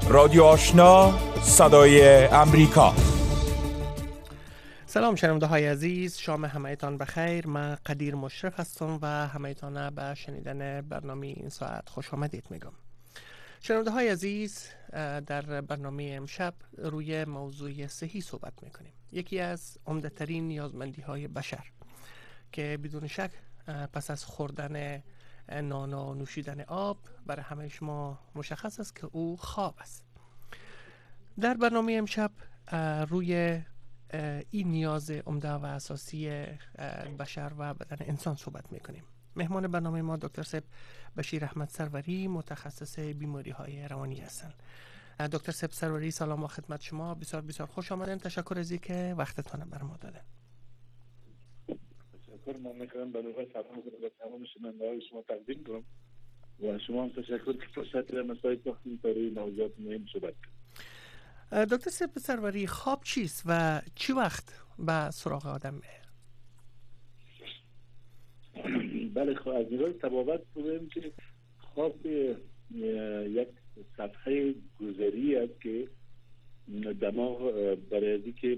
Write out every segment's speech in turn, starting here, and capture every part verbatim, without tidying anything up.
رادیو آشنا، صدای امریکا. سلام شنونده های عزیز، شام همه‌تان بخیر. من قدیر مشرف هستم و همه‌تان به شنیدن برنامه این ساعت خوش آمدید میگم. شنونده های عزیز، در برنامه امشب روی موضوع صحی صحبت میکنیم. یکی از عمده ترین نیازمندی های بشر که بدون شک پس از خوردن نان و نوشیدن آب برای همه شما مشخص است که او خواب است. در برنامه امشب روی این نیاز عمده و اساسی بشر و بدن انسان صحبت میکنیم. مهمان برنامه ما دکتر سپ بشیر احمد سروری، متخصص بیماری های روانی هستند. دکتر سپ سروری، سلام و خدمت شما. بسیار بسیار خوش آمدین. تشکر از اینکه وقتتون بر ما دادن. تشکر من میکنم. به نوبه سلام به تمام شنونده‌های شما تقدیم کنم و شما هم تشکر که فرصت را مساعد ساختین تا روی موضوعات مهم صحبت کنیم. دکتر سپ سروری، خواب چیست و چی وقت به سراغ آدم میه؟ بله، خب از نگاه طبابت بگویم که خواب یک صفحه گذری است که دماغ برای از اینکه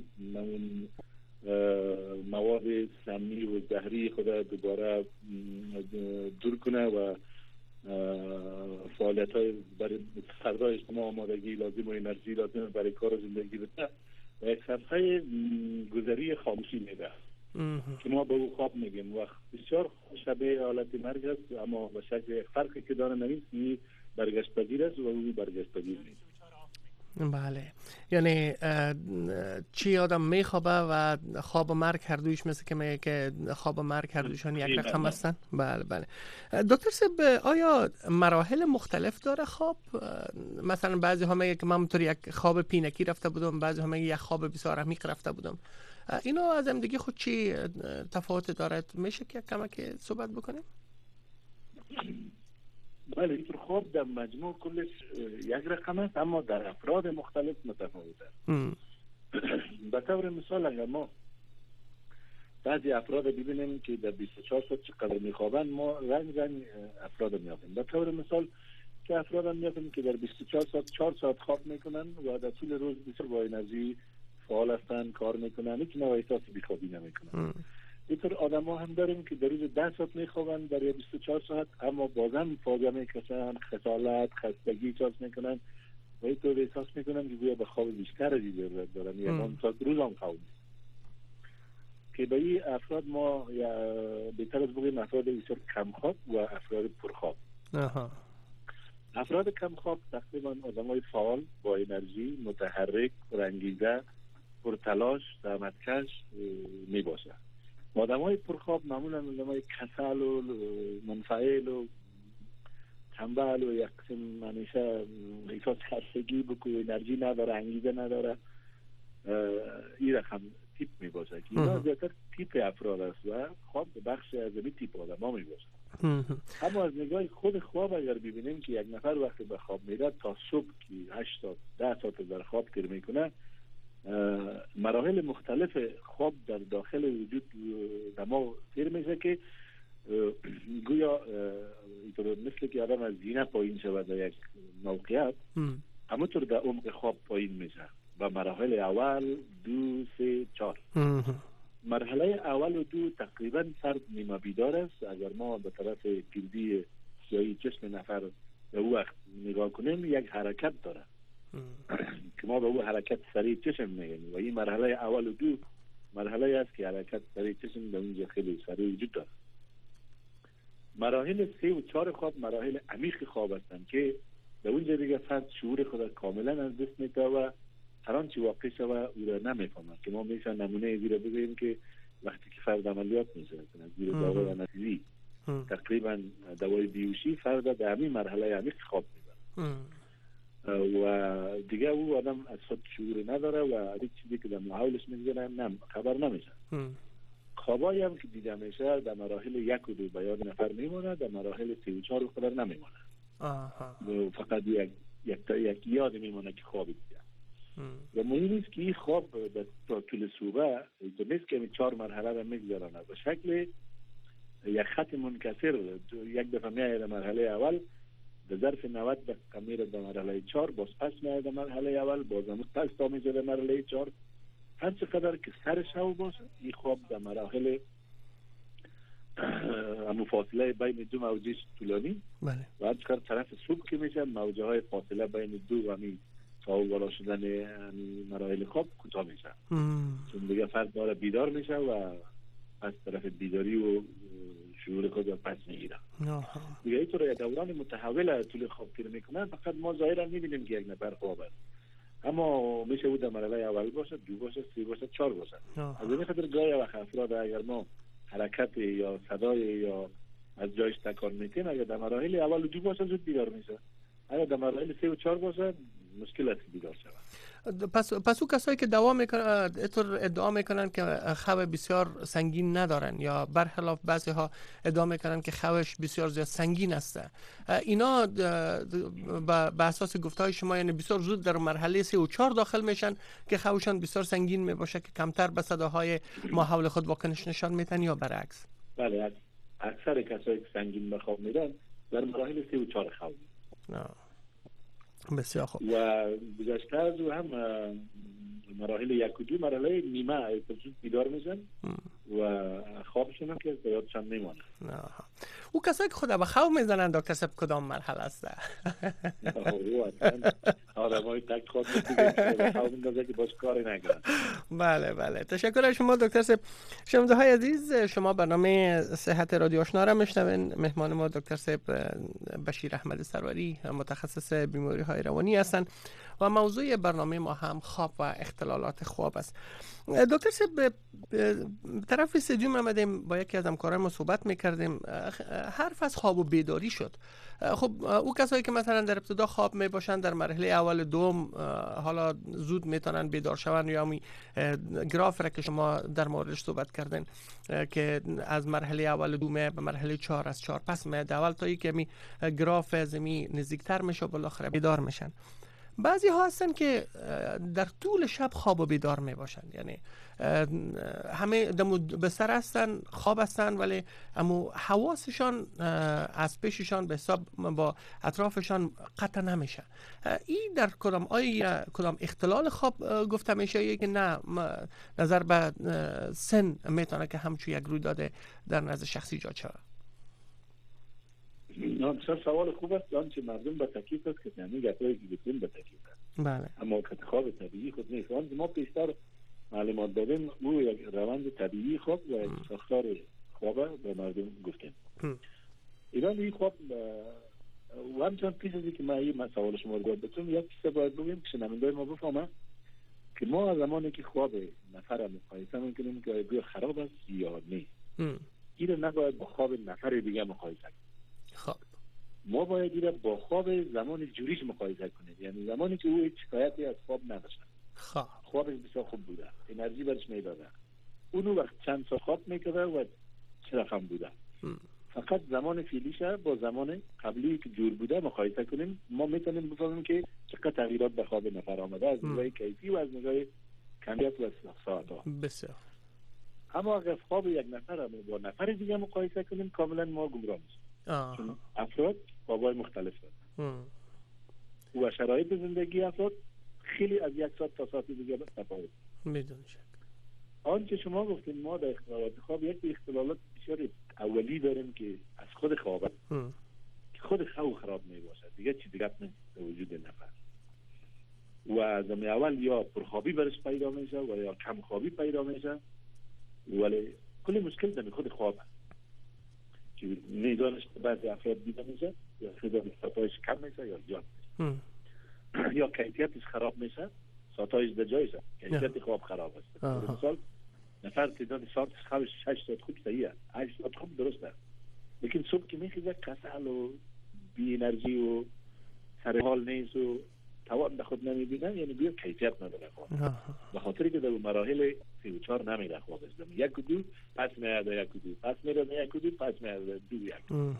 مواد سمی و زهری خود دوباره دور کنه و فعالیت های برای فردا اجتماع آمادگی لازم و انرژی لازم برای کار و زندگی بده و یک صفحه گذری خاموشی میده که ما به او خواب میگیم و بسیار شبیه حالت مرگ است، اما به شکل فرقی که داره نمیست برگشت پذیر است و او برگشت پذیر نیست. بله، یعنی چی آدم میخوابه و خواب و مرگ هر دویش مثل که میگه که خواب و مرگ هر دویشان یک رقم هستن؟ بله بله. دکتر سب، آیا مراحل مختلف داره خواب؟ مثلا بعضی ها میگه که من اونطور یک خواب پینکی رفته بودم، بعضی ها میگه یک خواب بسیار عمیق رفته بودم. اینو از هم دیگه خود چی تفاوت داره؟ میشه که کمک صحبت بکنیم؟ بله، اینطور خواب در مجموع کلش یک رقم است، اما در افراد مختلف متفاوت است. به طور مثال اگر ما بعضی افراد ببینیم که در بیست و چهار ساعت چقدر میخوابن، ما رنگ رنگ افراد میابیم. به طور مثال که افراد هم میابیم که در بیست و چهار ساعت چهار ساعت خواب میکنن و در طول روز بسیار با انرژی فعال هستن، کار میکنن، هیچ نوع احساس بیخوابی نمیکنن. اینطور آدم ها هم داریم که در روز ده ساعت میخوابن برای بیست و چهار ساعت، اما بازم فاجعه میکشن، خسالت، خستگی احساس میکنن و اینطور احساس میکنن که گویا به خواب بیشتر از این ضرورت دارن، یعنی اون ساعت روز هم خواب نیست. که به این افراد ما یا بهتر از بگیم افراد بسیار کم خواب و افراد پرخواب. افراد کم خواب تقریبا آدم های فعال، با انرژی، متحرک، پرانگیزه، پرتلاش، زحمتکش می باشه. آدم های پرخواب معمولا آدم های کسل و منفعل و تنبل و یک قسم همیشه احساس خستگی بکو، انرژی نداره، انگیزه نداره. این رقم تیپ می باشه که اینا زیادتر تیپ افراد است و خواب بخش از این تیپ آدم ها می باشه. اما از نگاه خود خواب اگر ببینیم که یک نفر وقتی به خواب میره تا صبح که هشت تا ده ساعت در خواب تیر میکنه، مراحل مختلف خواب در داخل وجود دماغ تیر میشه که گویا اینطور مثل که آدم از زینه پایین شود در یک موقعیت، همونطور در عمق خواب پایین میشه و مراحل اول، دو، سه، چهار. مرحله اول و دو تقریبا فرد نیمه بیدار است. اگر ما به طرف گردی سیاهی چشم نفر به او وقت نگاه کنیم، یک حرکت داره که ما به او حرکت سریع چشم میگیم و این مرحله اول و دو مرحله است که حرکت سریع چشم در اونجا خیلی سریع وجود داره. مراحل سه و چهار خواب مراحل عمیق خواب هستند که در اونجا دیگه فرد شعور خود کاملا از دست میده و هر آنچه واقع شود او را نمیفهمد. که ما میشه نمونه زیرا بگوییم که وقتی که فرد عملیات میشه از زیر داروی انستزی، تقریبا دوای بیهوشی، فرد در همین مرحله عمیق خواب میبره و دیگه او آدم از خود شعور نداره و هیچ چیزی که در محاولش میگذره نم خبر نمیشه. خوابایی هم که دیده میشه در مراحل یک و دو به یاد نفر میمونه، در مراحل سه و چهار خبر نمیمونه. فقط یک یک تا یک یاد میمونه که خواب دیده. و مهم است که این خواب در طول صبح تو نیست که چهار مرحله را میگذرانه به شکل یک خط منکسر. یک دفعه میایه در مرحله اول در ظرف نود دقیقه میره در مرحله چهار، باز پس میاد در مرحله اول، باز هم پس تا میشه در مرحله چهار. هر چقدر که سر شو باشه این خواب در مراحل همون فاصله بین دو موجه طولانی بله. و هر چقدر طرف صبح که میشه موجه های فاصله بین دو و همین تا بالا شدن مراحل خواب کوتاه میشه، چون دیگه فرد داره بیدار میشه و از طرف بیداری و شعور خود رو پس میگیره. دیگه اینطور یک دوران متحول طول خواب پیدا میکنن. فقط ما ظاهرا میبینیم که یک نفر خواب است، اما میشه بود در مرحله اول باشه، دو باشه، سه باشه، چهار باشه. از این خاطر گاهی وقت افراد اگر ما حرکت یا صدای یا از جایش تکان میتیم، اگر در مراحل اول و دو باشه زود بیدار میشه، اگر در مراحل سه و چهار باشه مشکل است بیدار شود. پس پس او کسایی که دعوا میکنن ادعا میکنن که خواب بسیار سنگین ندارن یا برخلاف بعضی ها ادعا میکنن که خوابش بسیار زیاد سنگین است، اینا به اساس گفتهای شما یعنی بسیار زود در مرحله سه و چهار داخل میشن که خوابشان بسیار سنگین میباشه که کمتر به صداهای ما حول خود واکنش نشان میدن، یا برعکس؟ بله، اکثر کسایی که سنگین به خواب میرن در مراحل سه و چهار خواب. بسیار خوب. و گذشته از او هم مراحل یک و دو مرحله نیمه زود بیدار میشن و خوابشون هم که یادشان میمانه. او کسایی که خود به خواب میزنن دکتر صاحب کدام مرحله است؟ او اصلا آدمای تک خود میگه خواب میندازه که باش کاری نکنن. بله بله، تشکر از شما دکتر صاحب. شنونده های عزیز، شما برنامه صحت رادیو آشنا را میشنوین. مهمان ما دکتر صاحب بشیر احمد سروری، متخصص بیماری های روانی هستند و موضوع برنامه ما هم خواب و اختلالات خواب است. دکتر صاحب، طرف سوم آمدیم با یکی از همکاران ما صحبت میکردیم، حرف از خواب و بیداری شد. خب او کسایی که مثلا در ابتدا خواب می باشن در مرحله اول دوم حالا زود میتونن بیدار شون، یا می گراف را که شما در موردش صحبت کردن که از مرحله اول دوم به مرحله چهار، از چهار پس میاد اول تا اینکه می گراف زمین نزدیکتر میشه بالاخره بیدار میشن. بعضی ها هستن که در طول شب خواب و بیدار می باشن، یعنی همه دم بستر هستن، خواب هستن، ولی اما حواسشان از پیششان به حساب با اطرافشان قطع نمیشه. این در کدام آیا کدام اختلال خواب گفته میشه یا که نه نظر به سن میتونه که همچون یک رویداد در نزد شخصی ایجاد شود؟ نه، بسیار سوال خوب است. آنچه مردم به تکلیف است که یعنی گفتاری که گفتیم به تکلیف است. بله. اما که خواب طبیعی خود نیست. آنچه ما پیشتر معلومات دادیم او یک روند طبیعی خواب و یک ساختار خواب به مردم گفتیم. ایران این خواب و همچنان پیش ازی که ما این سوال شما رو بتونم یک چیز باید بگیم که شنونده ما بفهمه که ما زمانی که خواب نفر مقایسه میکنیم که آیا خراب است یا نیست، این رو نباید با خواب نفر دیگه مقایسه کنیم. خب ما باید این با خواب زمان جوریش مقایسه کنیم، یعنی زمانی که او هیچ شکایتی از خواب نداشت، خب خوابش بسیار خوب بوده، انرژی برش میداده، اون وقت چند ساعت خواب میکرده و چه رقم بوده. ام. فقط زمان فعلیشه با زمان قبلی که جور بوده مقایسه کنیم، ما میتونیم بفهمیم که چقدر تغییرات به خواب نفر آمده از نگاه کیفی و از نگاه کمیت و ساعت‌ها. بسیار. اما اگر خواب یک نفر با نفر دیگه مقایسه کنیم کاملا ما گمراه میشیم. چون افراد خوابای مختلف دارند و شرایط زندگی افراد خیلی از یک ساعت تا ساعت دیگه تفاوت میدون شد. آنچه شما گفتین ما در اختلالات خواب یک اختلالات بسیار اولی داریم که از خود خواب که خود خواب خراب می باشد، دیگه چی دیگه نیست در وجود نفر و از اول یا پرخوابی برش پیدا میشه و یا کم خوابی پیدا میشه، ولی کل مشکل در خود خواب است که میزانش بعضی افراد دیده میشه یا خیلی ساعتایش کم میشه یا زیاد میشه یا کیفیتش خراب میشه، ساعتایش به جایشه، کیفیت خواب خراب است. مثال نفر تعداد ساعتش خوابش شش ساعت خوب صحیحه، هشت ساعت خوب درسته، لیکن صبح که میخیزه کسل و بی انرژی و سر حال نیست و توان به خود نمیبینه، یعنی بیا کیفیت نداره خواب، به خاطری که در مراحل سی و چهار نمیره خوابش، یک و دو پس میاد یک و دو پس میاد یک و دو پس میاد دو یک.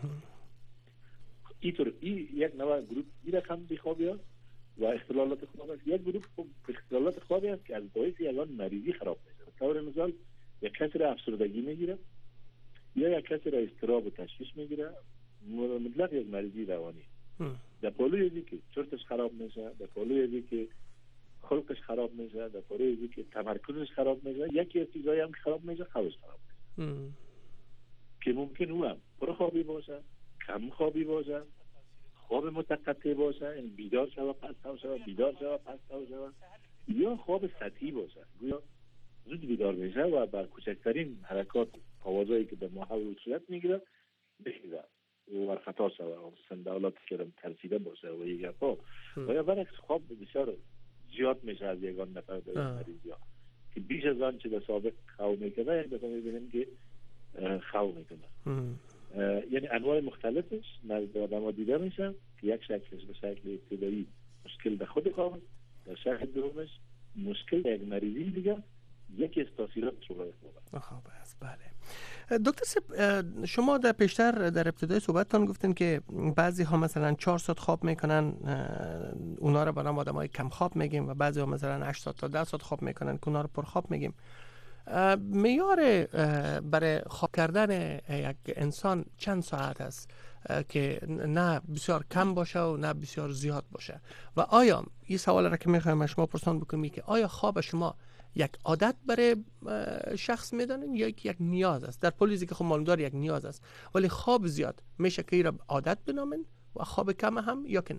اینطور این یک نوع گروپ این رقم بیخوابی است و اختلالات خواب است. یک گروپ اختلالات خوابی است که از باعث یگان مریضی خراب میشه. طور مثال یک کسی را افسردگی میگیره یا یک کسی را اضطراب و تشویش میگیره، مطلق یک مریضی روانی. در پالوی ازی که چرتش خراب میشه، در پالوی ازی که خلقش خراب میشه، در پالوی ازی که تمرکزش خراب میشه. یکی از چیزایی هم که خراب میشه خوابش خراب میشه که ممکن او هم پرخوابی باشه، کم خوابی باشه، خواب متقطع باشه، این بیدار شوه پس تاو شوه، بیدار شوه پس تاو شوه، یا خواب سطحی باشه، گویا زود بیدار میشه و بر کوچکترین حرکات آوازایی که به محول صورت میگیره بخیزه و خطا شوه و سندالاتی که ترسیده باشه و یک گفا و یا برعکس خواب بسیار زیاد میشه از یگان نفر در این مریضی ها که بیش از آن چه در سابق خواب میکنه یک دفعه میبینیم که خواب میکنه. یعنی انواع مختلفش نزد آدم ها دیده میشه که یک شکلش به شکل ابتدایی مشکل به خود خواب، در شکل دومش مشکل یک مریضی دیگه یکی از تاثیرات شبه خواب. خب بله. دکتر سب شما در پیشتر در ابتدای صحبتتان گفتین که بعضی ها مثلا چهار ساعت خواب میکنن، اونا رو به نام آدمای کم خواب میگیم، و بعضی ها مثلا هشت ساعت تا ده ساعت خواب میکنن که اونا رو پر خواب میگیم. معیار برای خواب کردن یک انسان چند ساعت است که نه بسیار کم باشه و نه بسیار زیاد باشه؟ و آیا این سوال را که میخوایم شما پرسان بکنیم که آیا خواب شما یک عادت برای شخص میدانین یا یک نیاز است؟ در پلیزی که خب معلوم داره یک نیاز است، ولی خواب زیاد میشه که این را عادت بنامین و خواب کم هم یا که نه؟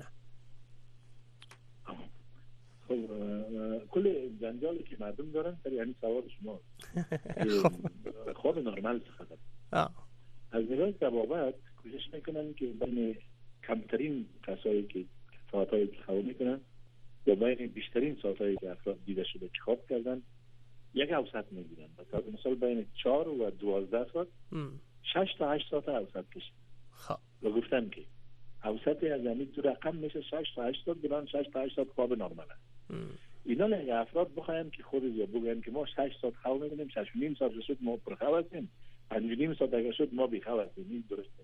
خب کل جنجالی که مردم دارن سر یعنی سوال شما خواب نرمال خطر از نگاه طبابت کوشش میکنن که بین کمترین کسایی که ساعتایی که خواب میکنن یا بین بیشترین ساعتایی که افراد دیده شده که خواب کردن یک اوسط میگیرن. مثلا بین چهار و دوازده ساعت شش تا هشت ساعت اوسط کشید و گفتن که اوسط از همین دو رقم میشه شش تا هشت ساعت، بران شش تا هشت ساعت خواب نرماله. اینا اگه افراد بخواین که خود یا بگن که ما شش ساعت خواب میکنیم، شش و نیم ساعت شد ما پر خواب هستیم، پنج و نیم ساعت اگه شد ما بی خواب هستیم، این درسته.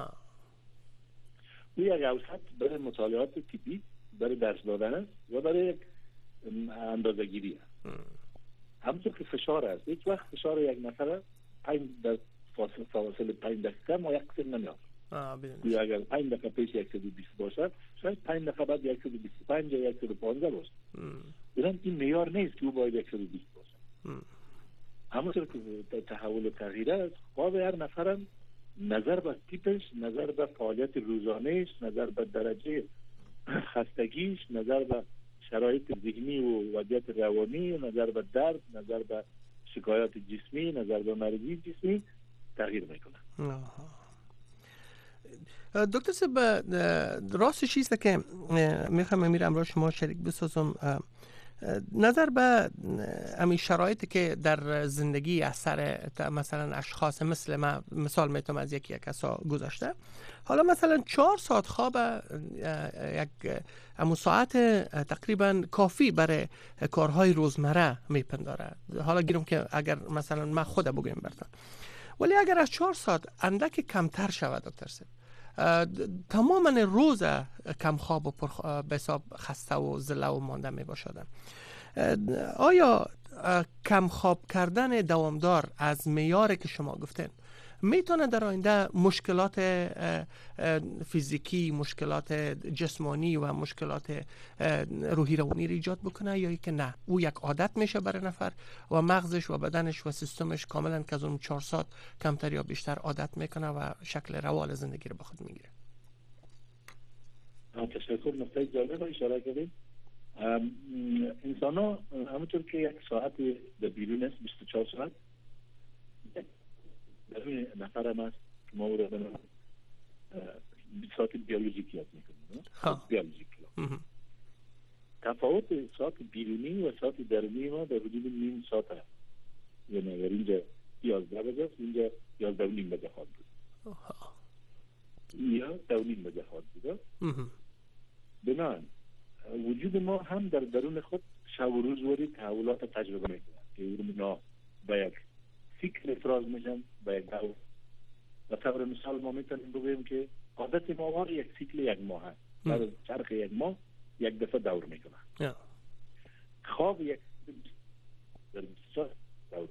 او یک اوسط برای مطالعات طبی، برای درس دادن است و برای یک اندازه گیری است. همونطور که فشار است، یک وقت فشار یک نفر پنج در فاصله فاصله پنج دقیقه ما یک قسم نمیاد. یا اگر پنج دقیقه پیش یک سد و بیست باشد، شاید پنج دقیقه بعد یک سد و بیست و پنج یا یک سد و پانزده باشد. برای این معیار نیست که او باید یک سد و بیست باشد. همونطور که تحول و تغییر است، خواب هر نفرم نظر به تیپش، نظر به فعالیت روزانهش، نظر به درجه خستگیش، نظر به شرایط ذهنی و وضعیت روانی، نظر به درد، نظر به شکایات جسمی، نظر به مریضی جسمی تغییر میکنه. دکتر صاحب راستش چیست که میخوام امیر امروز شما شریک بسازم نظر به همین شرایطی که در زندگی اثر مثلا اشخاص مثل من مثال میتونم از یکی یک کسا گذاشته، حالا مثلا چهار ساعت خواب یک همون ساعت تقریبا کافی برای کارهای روزمره میپنداره. حالا گیرم که اگر مثلا من خود بگویم براتون، ولی اگر از چهار ساعت اندک کمتر شود دکتر صاحب، تماما روز کم خواب و پر به حساب خسته و زله و مانده می باشد. آیا کم خواب کردن دوامدار از معیاری که شما گفتین میتونه در آینده مشکلات فیزیکی، مشکلات جسمانی و مشکلات روحی روانی را ایجاد بکنه، یا که نه او یک عادت میشه برای نفر و مغزش و بدنش و سیستمش کاملا که از اون چهار ساعت کمتر یا بیشتر عادت میکنه و شکل روال زندگی رو به خود میگیره؟ تشکر، نکته جالب اشاره کردید. انسان ها همونطور که یک ساعت در بیرون است، بیست و چهار ساعت در این نفر هم است که ما او را به ساعت بیولوژیک یاد میکنیم. بیولوژیک تفاوت ساعت بیرونی و ساعت درونی ما در حدود نیم ساعت هست. یعنی اگر اینجا یازده بجه است، اینجا یازده و نیم بجه خواهد بود یا دو نیم بجه خواهد بود. بنابراین وجود ما هم در درون خود شب و روزواری تحولات تجربه میکنه که اونا با یک فکر افراز میشن، با یک دور. و طور مثال ما میتونیم بگویم که عادت ماهوار یک سیکل یک ماه هست، در چرخ یک ماه یک دفعه دور میکنه. خواب یک در بیست ساعت دور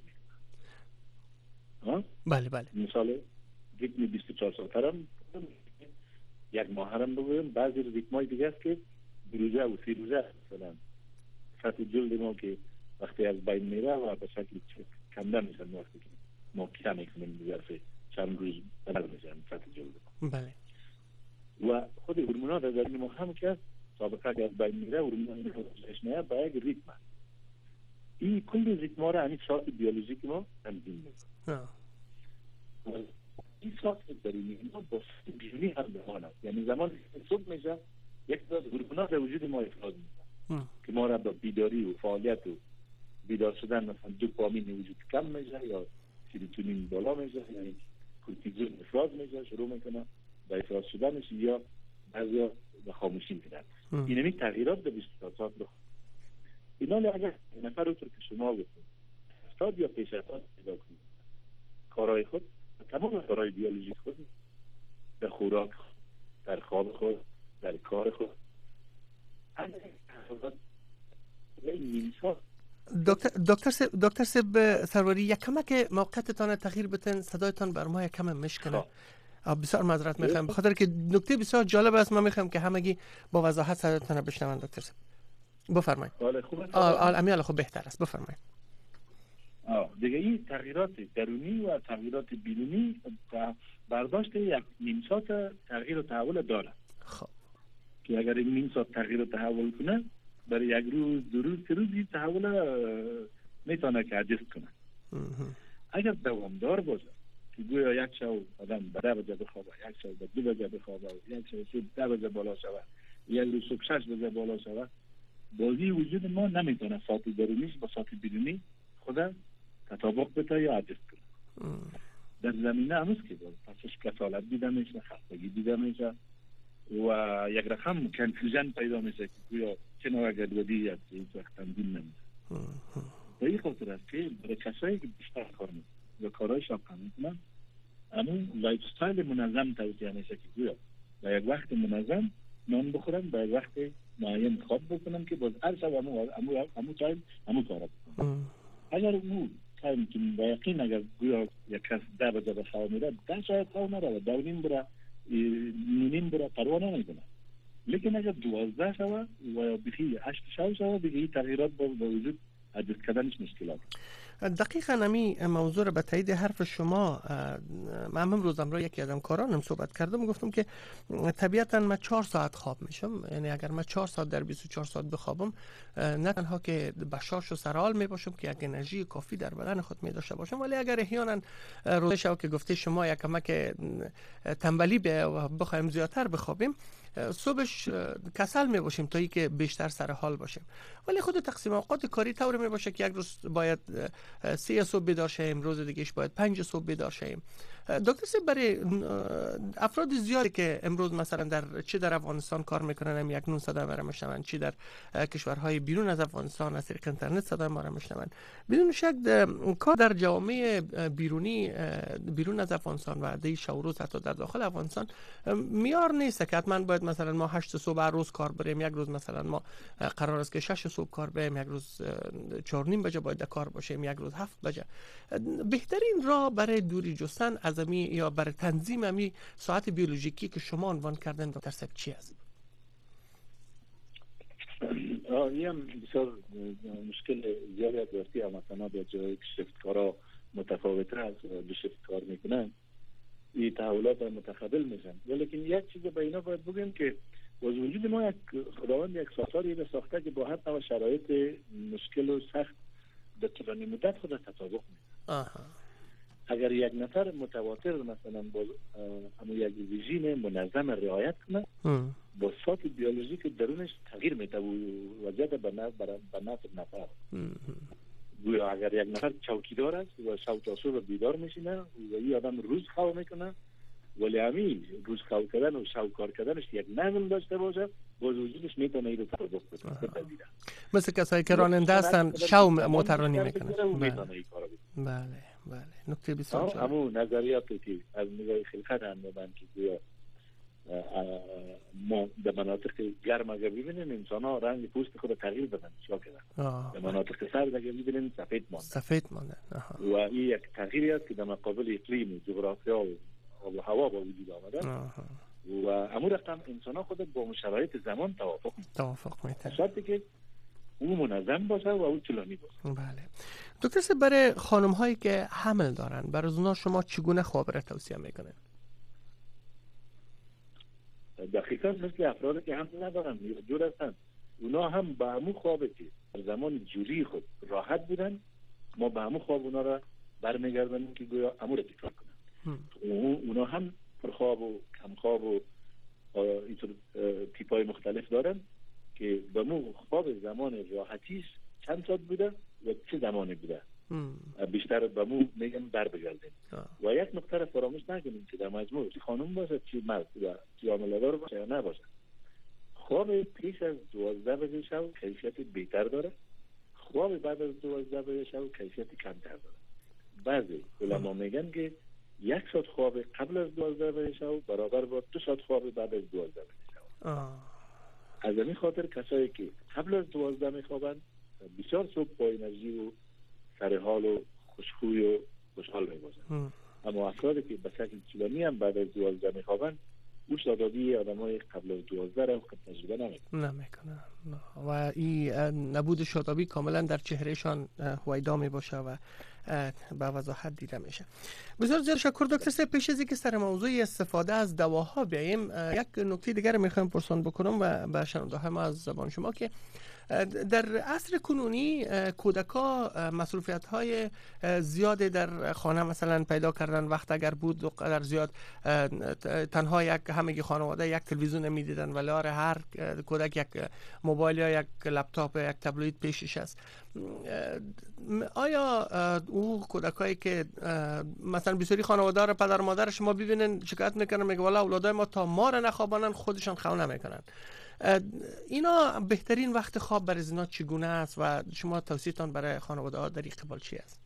میکنه. بله بله. مثال ریتم بیست و چهار ساعت هم یک ماه هم بگویم، بعضی ریتمای دیگه است که دو روزه و سه روزه مثلا سطح جلد ما که وقتی از بین میره و به شکل کمده میشن، وقتی که ما کم میکنیم ظرف چند روز بدل میشن سطح جلد ما. بله. و خود هورمونات در این ما هم که سابقه که از بین میره هورمونات میره با یک ریتم، این کل ریتم ها را همین ساعت بیولوژیک ما تنظیم میکنه. این ساعت درونی ما با بیرونی هم بماند، یعنی زمان صبح میشه یک داد هورمونات در وجود ما افراز میکنه که ما را با بیداری و فعالیت و بیدار شدن، مثلا دوپامین وجود کم میشه یا سروتونین بالا میشه، یعنی کورتیزول افراز میشه، شروع میکنه به افراز شدنش، یا بعضیا به خاموشی میکنن. این همین تغییرات در بیست و چهار ساعت بخواه. اینا اگر نفر اونطور که شما گفتید استاد یا پیشرفت پیدا کنید، کارهای خود تمام کارهای بیولوژیک خود، در خوراک خود، در خواب خود، در کار خود، دکتر دکتر سب دکتر سب سروری یک کمک موقعتان تغییر بتن، صدایتان بر ما یک کم مشکنه. بسیار معذرت میخوام، بخاطر که نکته بسیار جالب است، ما میخوام که همگی با وضاحت صدایتان بشنون. دکتر سب بفرمایید. حال خوبه؟ آل امیال خوب بهتر است، بفرمایید. آه دیگه این تغییرات درونی و تغییرات بیرونی برداشت یک نیم ساعت تغییر و تحول داره. خب که اگر این نیم ساعت تغییر و تحول کنه، برای یک روز دو روز سه روز این تحول میتونه که ادجست کنه. اگر دوامدار باشه که گویا یک شب آدم به ده بجه بخوابه، یک شب به دو بجه بخوابه، یک شب صبح ده بجه بالا شوه، یک روز صبح شش بجه بالا شوه، بازی وجود ما نمیتونه ساعت درونیش با ساعت بیرونی خدا تطابق بده یا ادجست کنه. در زمینه هنوز که پسش کسالت دیده میشه، خستگی دیده میشه و یک رقم کنفیوژن پیدا میشه که گویا چه نوع گدودی است که هیچ وقت تنظیم نمیشه. به این خاطر است که برای کسایی که بیشتر کار میکنن یا کارهای شاق میکنن، همون لایف استایل منظم توصیه میشه که گویا به یک وقت منظم نان بخورن، به یک وقت معین خواب بکنن که باز هر شب همون همون تایم همون کارا بکنن. اگر او تایم که به یقین اگر گویا یک کس ده بجه به خواب میره، ده ساعت خواب نره، دو نیم بره، نیم بره، پروا نمیکنه. لیکن اگر دوازده شوه و بخی هشت شو شوه، دیگه این تغییرات با وجود ادجست کردنش مشکلات. دقیقاً امی موضوع رو به تایید حرف شما، من امروز امروز یکی از همکارانم صحبت کردم، گفتم که طبیعتاً من چهار ساعت خواب میشم، یعنی اگر من چهار ساعت در بیست و چهار ساعت بخوابم، نه تنها که بشاش و سرحال می باشم که یک انرژی کافی در بدن خود می داشته باشم، ولی اگر احیانا روزش شو که گفته شما یک کمک تنبلی بخوایم زیادتر بخوابیم، صبحش کسل می باشیم تا اینکه بیشتر سر حال باشیم. ولی خود تقسیم اوقات کاری طور می باشه که یک روز باید سه صبح بیدار شیم، روز دیگهش باید پنج صبح بیدار شیم. دکتر سیب، برای افراد زیادی که امروز مثلا در چه در افغانستان کار میکنن، هم یک نون صدا ما میشنون، چه در کشورهای بیرون از افغانستان از طریق اینترنت صدا ما میشنون، بدون شک کار در جامعه بیرونی بیرون از افغانستان و دی شوروز حتی در داخل افغانستان میار نیست که حتما باید مثلا ما هشت صبح هر روز کار بریم، یک روز مثلا ما قرار است که شش صبح کار بریم، یک روز چهار نیم بجه باید کار باشیم، یک روز هفت بجه. بهترین راه برای دوری جستن از امی یا برای تنظیم امی ساعت بیولوژیکی که شما عنوان کردن دکتر صاحب چی است؟ این هم بسیار مشکل زیادی از دستی هم مثلا به جایی که شفت کارا متفاوته از دو شفت کار میکنن، این تحولات متقابل میشن. ولیکن یک چیز به اینا باید بگیم که باز وجود ما یک خداوند یک ساختاری به ساخته که با هر نوع شرایط مشکل و سخت به طولانی مدت خود تطابق میده. اگر یک نفر متواتر مثلا با همون یک رژیم منظم رعایت کنه، با ساعت بیولوژیک درونش تغییر میده و وضعیت به نفع نفر. گویا اگر یک نفر چوکیدار است و شب تا صبح بیدار میشینه و این آدم روز خواب میکنه، ولی همین روز خواب کردن و شب کار کردنش یک نظم داشته باشه، باز وجودش میتونه این رو تطابق بده. مثل کسایی که راننده هستن شب موترانی میکنن. بله بله، نکته بسیار جالب. همون نظریاتی که از نگاه خلقت هم میبند که گویا ما در مناطق گرم اگر ببینیم انسان ها رنگ پوست خود تغییر بدن، چیکار کردن؟ در مناطق سرد اگر ببینیم سفید ماندن. سفید ماندن. و این یک تغییری است که در مقابل اقلیم و جغرافیا و آب و هوا با وجود آمده و امور رقم انسان ها خود با شرایط زمان توافق توافق میتونه، شرطی که او منظم باشه و او طولانی باشه. بله. دکتر صاحب، برای خانم هایی که حمل دارن، برای اونا شما چگونه خواب را توصیه میکنین؟ دقیقاً مثل افرادی که حمل ندارن یا جور هستن، اونا هم به همون خوابه که در زمان جوری خود راحت بودن، ما به همون خواب اونا را برمیگردنیم که گویا امور تکرار کنن. اونا هم پرخواب و کمخواب و اینطور تیپای مختلف دارن که به مو خواب زمان راحتیش چند ساعت بوده و چه زمانی بوده. بیشتر به مو میگم بر بگردیم. و یک نکته را فراموش نکنیم که در مجموع چه خانم باشه چه مرد و چه عامله دار باشه یا نباشه، خواب پیش از دوازده بجه شب کیفیت بهتر داره، خواب بعد از دوازده بجه شب کیفیت کمتر داره. بعضی علما میگن که یک ساعت خواب قبل از دوازده بجه شب برابر با دو ساعت خواب بعد از دوازده بجه شب. از این خاطر کسایی که قبل از دوازده میخوابند بسیار صبح با انرژی و سرحال و خوشخوی و خوشحال میباشند، اما افرادی که به شکل طولانی هم بعد از دوازده میخوابند او شادابی آدمای قبل از دوازده را تجربه نمیکنن نمیکنن و این نبود شادابی کاملا در چهرهشان هویدا میباشه و به وضاحت دیده میشه. بسیار زیاد شکر دکتر صاحب. پیش از اینکه سر موضوع استفاده از دواها بیاییم، یک نکته دیگر میخوایم پرسان بکنم و به شنونده های ما از زبان شما که در عصر کنونی کودکا مصروفیت های زیادی در خانه مثلا پیدا کردن، وقت اگر بود و قدر زیاد تنها یک همگی خانواده یک تلویزیون میدیدن ولی آره هر کودک یک موبایل یا یک لپتاپ یا یک تبلت پیشش است. آیا او کودکایی که مثلا بسیاری خانواده پدر مادر شما ببینن شکایت میکنن میگه والا اولادای ما تا ما را نخوابانن خودشان خواب نمیکنن، اینا بهترین وقت خواب برای اینا چگونه است و شما توصیه‌تان برای خانواده ها در این قبال چی است؟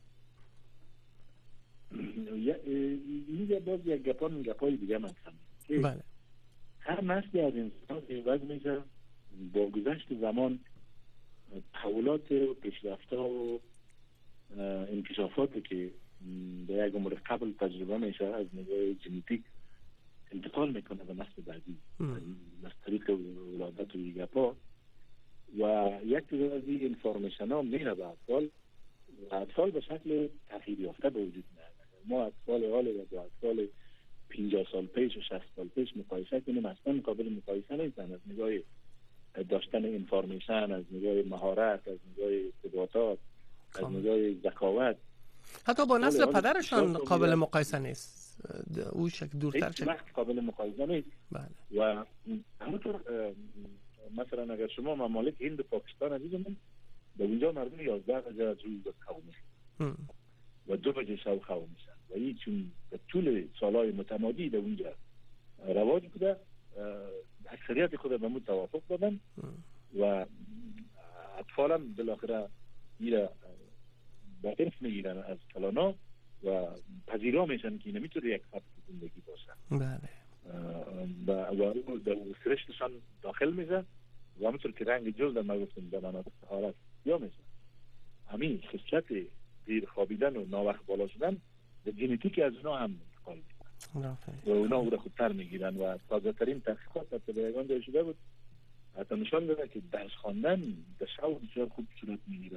اینجا باز یک گپان گپای دیگه من هم بله. هر نسلی از انسان عوض میشه با گذشت زمان، تحولات و پیشرفت‌ها و انکشافاتی که به یک عمر قبل تجربه میشه از نگاه ژنتیک انتقال میکنه به نسل بعدی از طریق ولادت و دیگه پا و یک تعداد از این انفارمیشن ها میره به اطفال و اطفال به شکل تغییر یافته به وجود میاد. ما اطفال حال و با اطفال پنجاه سال پیش و شصت سال پیش مقایسه کنیم اصلا قابل مقایسه نیستن از نگاه داشتن انفارمیشن، از نگاه مهارت، از نگاه ارتباطات، از نگاه ذکاوت. حتی با نسل پدرشان قابل مقایسه نیست، او شکل دورتر شد وقت قابل مقایسه نیست. بله. و همونطور مثلا اگر شما ممالک هند و پاکستان رو ببینید، در اونجا مردم یازده بجه از روز خواب میشن و دو بجه شب خواب میشن و این چون به طول سالهای متمادی در اونجا رواج بوده، اکثریت خود به مو توافق دادن و اطفال هم بالاخره میره به ارث میگیرن از کلانا و پذیرا میشن که نمیتونه یک سبک زندگی باشه. بله. و او در سرشتشان داخل میشه و همونطور که رنگ جلد ما گفتیم در مناطق حالت یا میشه. همین خصلت دیر خوابیدن و ناوقت بالا شدن به ژنتیک از اونا هم انتقال میکنه و اونا او را خودتر میگیرن و تازه ترین تحقیقات در تلویزیون جای شده بود حتی نشان داده که درس خواندن در شب بسیار خوب صورت میگیره.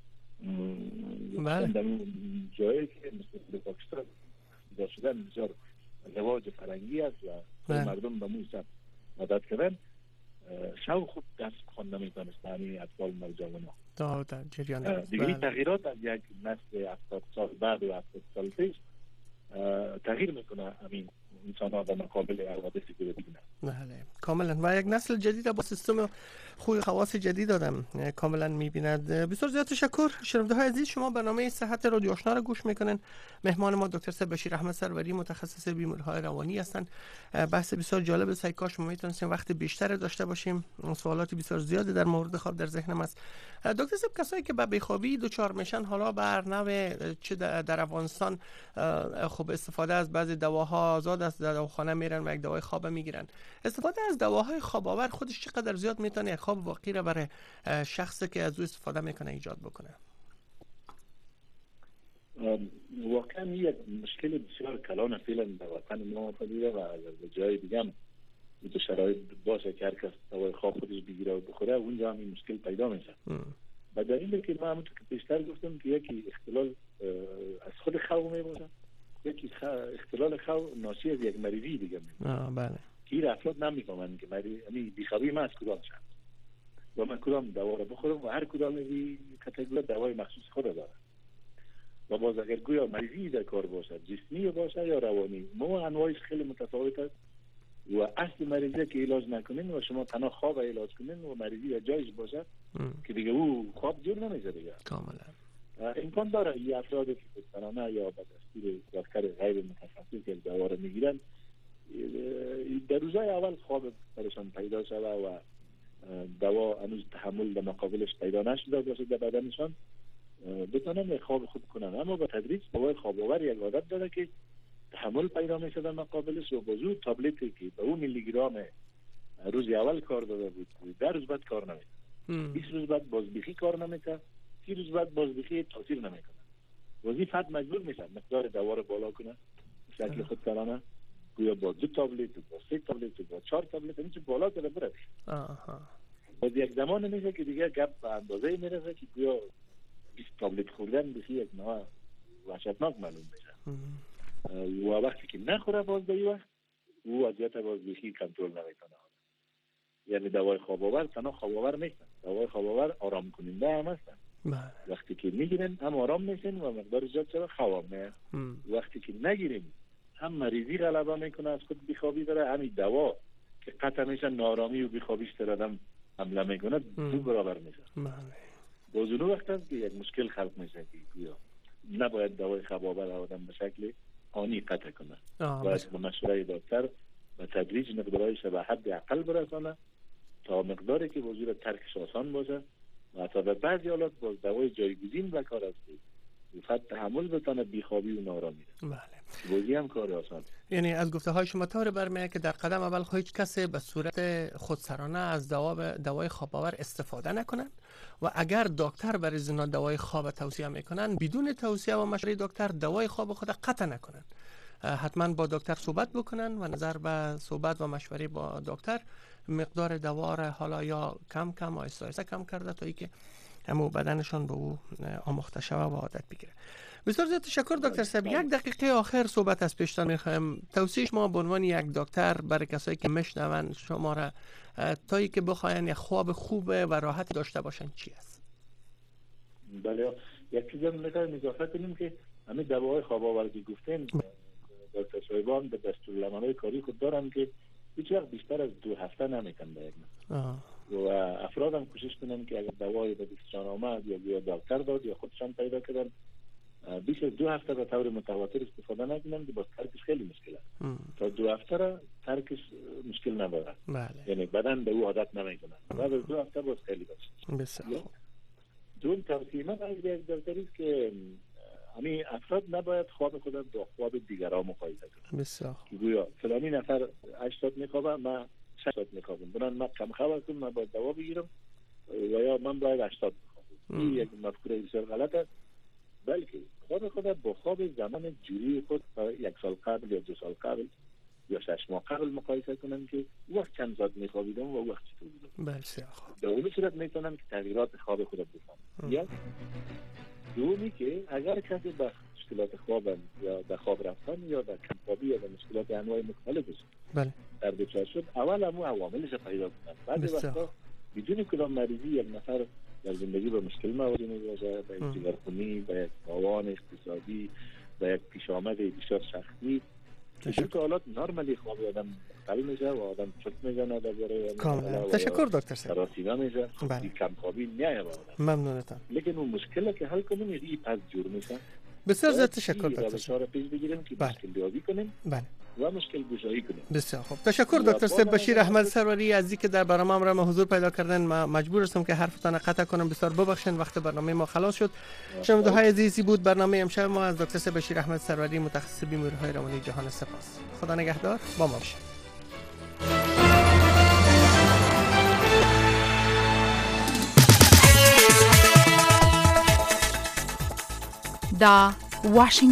بله. در جایی که مثل پاکستان در شدن بسیار رواج فرنگی است و مردم به موسم مدد کردن شب خوب درس خواندن میتونست همین اطفال نوجوان ها در جریان دیگه. تغییرات از یک نسل هفتاد سال بعد و هفتاد سال پیش تغییر میکنه همین انسان ها در مقابل حوادثی که ببینن. بله کاملا. و یک نسل جدید با سیستم خوی خواص جدید آدم کاملا میبیند. بسیار زیاد تشکر. شنونده های عزیز، شما برنامه صحت رادیو آشنا را گوش میکنن. مهمان ما دکتر صاحب بشیر احمد سروری متخصص بیماری های روانی هستند. بحث بسیار جالب سعی کاش ما میتونستیم وقت بیشتر داشته باشیم. سوالات بسیار زیادی در مورد خواب در ذهنم است. دکتر صاحب، کسایی که به بیخوابی دچار میشن، حالا بر نوع چه در افغانستان خوب استفاده از بعضی دواها آزاد است، در دواخانه میرن و یک دوای خواب میگیرن. استفاده از دواهای خواب آور خودش چقدر زیاد میتونه یک خواب واقعی را برای شخصی که از او استفاده میکنه ایجاد بکنه؟ واقعا یک مشکل بسیار کلان فعلا در وطن ما پدیده و در جای دیگه هم تو شرایط باشه که هر کس دوای خواب خودش بگیره و بخوره اونجا هم این مشکل پیدا میشه. و در این که ما همونطور که پیشتر گفتم که یکی اختلال از خود خواب میباشه، یکی اختلال خواب ناشی از یک مریضی دیگه میباشه. بله. که این افراد نمیفهمن که مریضی بیخوابی من از کدام شد و من کدام دوا رو بخورم و هر کدام این کاتگوری دوای مخصوص خود داره. و باز اگر گویا مریضی در کار باشه، جسمی باشه یا روانی، ما انواعش خیلی متفاوت است و اصل مریضی که علاج نکنین و شما تنها خواب علاج کنین و مریضی یا جایش باشه ام. که دیگه او خواب جور نمیشه دیگه. کاملا امکان داره این افرادی که خودسرانه یا به دستور دکتر غیر متخصص یک دوا رو میگیرن در روزهای اول خواب برشان پیدا شده و دوا هنوز تحمل در مقابلش پیدا نشده باشه در بدنشان بتونن یک خواب خوب کنن، اما با تدریج دوای خواب آور یک عادت داره که تحمل پیدا میشه در مقابلش و بازو تابلتی که به اون میلی گرم روز اول کار داده بود در روز بعد کار نمیکنه، بیست روز بعد بازبیخی کار نمیکنه، سی روز بعد بازبیخی تاثیر نمیکنه. وظیفت مجبور میشه مقدار دوا رو بالا کنه شکل خودسرانه، گویا با دو تابلت با سه تابلت با چهار تابلت همیشه بالا کنه بره. آها. باز یک زمان میشه که دیگه گپ به اندازه میرسه که گویا بیست تابلت خوردن بخی یک نوع وحشتناک معلوم میشه. و وقتی که نخوره باز به این وقت او وضعیت باز بخی کنترل نمیکنه. یعنی دوای خواب آور تنها خواب آور نیستن، دوای خواب آور آرام کننده هم هستن. وقتی که میگیرن هم آرام میشن و مقدار زیاد شده خواب میاد. وقتی که نگیریم هم مریضی غلبه میکنه از خود بیخوابی داره، همین دوا که قطع میشه نارامی و بیخوابیش تر آدم حمله میکنه دو برابر میشه. باز اون وقت هست که یک مشکل خلق میشه که گویا نباید دوای خواب آور آدم به شکل آنی قطع کنه، باید با مشوره دکتر و تدریج مقدارش به حد اقل برسانه تا مقداری که وجود ترکش آسان باشه و تا به بعضی حالات باز دوای جایگزین به کار است که فقط تحمل بتونه بیخوابی و نارامی. بله. بازی هم کار آسان. یعنی از گفته های شما طور برمیاد که در قدم اول هیچ کسی به صورت خودسرانه از دوا دوای خواب آور استفاده نکنن و اگر دکتر برای زنا دوای خواب توصیه میکنن بدون توصیه و مشوره دکتر دوای خواب خود قطع نکنن، حتما با دکتر صحبت بکنن و نظر به صحبت و مشوره با دکتر مقدار دوا را حالا یا کم کم آهسته آهسته کم کرده تا اینکه همو بدنشان به او آموخته شوه و عادت بگیره. بسیار زیاد تشکر دکتر صاحب. یک دقیقه آخر صحبت از پیشتان میخوایم. توصیه شما به عنوان یک دکتر برای کسایی که میشنون شما را تا اینکه بخواین یک خواب خوب و راحت داشته باشن چی است؟ بله، یک چیزی هم میخوایم اضافه کنیم که همین دواهای خواب آور که گفتین دکتر صاحبان به دستورالعمل‌های کاری خود دارن که هیچ وقت بیشتر از دو هفته نمیتن به یک و افراد هم کوشش کنن که اگر دوای به دستشان آمد یا یا دکتر داد یا خودشان پیدا کردن بیش از دو هفته به طور متواتر استفاده نکنن که باز ترکش خیلی مشکل است. تا دو هفته را ترکش مشکل نداره. بله. یعنی بدن به او عادت نمیکنه. بعد از دو هفته باز خیلی باشه. بسیار. دون توصیه من از یک دکتری است که همین افراد نباید خواب خود با خواب دیگران مقایسه کنند. بسیار. گویا فلانی نفر هشت ساعت میخوابه من شش ساعت میخوابم، بنابراین من کم خواب هستم من باید دوا بگیرم و یا من باید هشت ساعت بخوابم. این یک مفکوره بسیار غلط است. بلکه خواب خود با خواب زمان جوری خود یک سال قبل یا دو سال قبل یا شش ماه قبل مقایسه کنم که وقت چند ساعت میخوابیدم و وقت چطور بودم. بسیار خوب. به اون صورت میتونم که تغییرات خواب خود بفهمم. یا دومی که اگر کسی با مشکلات خواب یا به خواب رفتن یا در کمخوابی یا به مشکلات انواع مختلفش بله در دچار شد، اول همون عواملش پیدا کنن. بعد وقتا بدون کدام مریضی یک نفر در زندگی به مشکل مواجه میشه، به یک جگرخونی، به یک تاوان اقتصادی، به یک پیش آمد بسیار شخصی که تو حالات نرمالی خواب آدم مختل میشه و آدم چرت میزنه درباره کاملا. تشکر دکتر صاحب. سراسیمه میشه. بله. کم خوابی نیه با آدم. ممنونتم. لیکن اون مشکل که حل کنیم این پس جور میشه. بسیار زیاد تشکر دکتر صاحب. پیش بگیریم که مشکل بیابی کنیم. بله. و مشکل گشایی کنیم. بسیار خوب. تشکر دکتر صاحب بشیر احمد سروری از اینکه در برنامه ما را حضور پیدا کردن. ما مجبور هستم که حرفتان قطع کنم، بسیار ببخشید وقت برنامه ما خلاص شد. شنونده های عزیزی بود برنامه امشب ما از دکتر صاحب بشیر احمد سروری متخصص بیماری‌های روانی جهان سپاس. خدا نگهدار. با ما باشید. دا واشنگتن